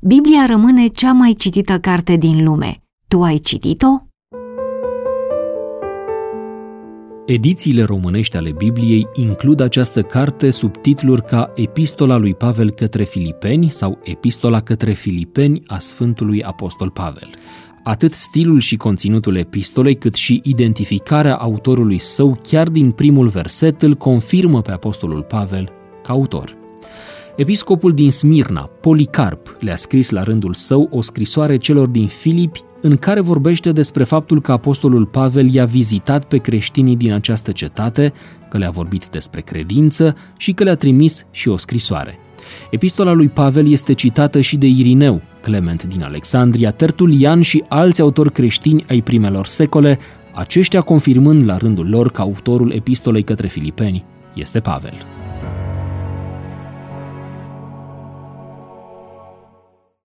Biblia rămâne cea mai citită carte din lume. Tu ai citit-o? Edițiile românești ale Bibliei includ această carte sub titluri ca Epistola lui Pavel către Filipeni sau Epistola către Filipeni a Sfântului Apostol Pavel. Atât stilul și conținutul epistolei, cât și identificarea autorului său chiar din primul verset îl confirmă pe Apostolul Pavel ca autor. Episcopul din Smirna, Policarp, le-a scris la rândul său o scrisoare celor din Filipi în care vorbește despre faptul că Apostolul Pavel i-a vizitat pe creștinii din această cetate, că le-a vorbit despre credință și că le-a trimis și o scrisoare. Epistola lui Pavel este citată și de Irineu, Clement din Alexandria, Tertulian și alți autori creștini ai primelor secole, aceștia confirmând la rândul lor că autorul epistolei către Filipeni este Pavel.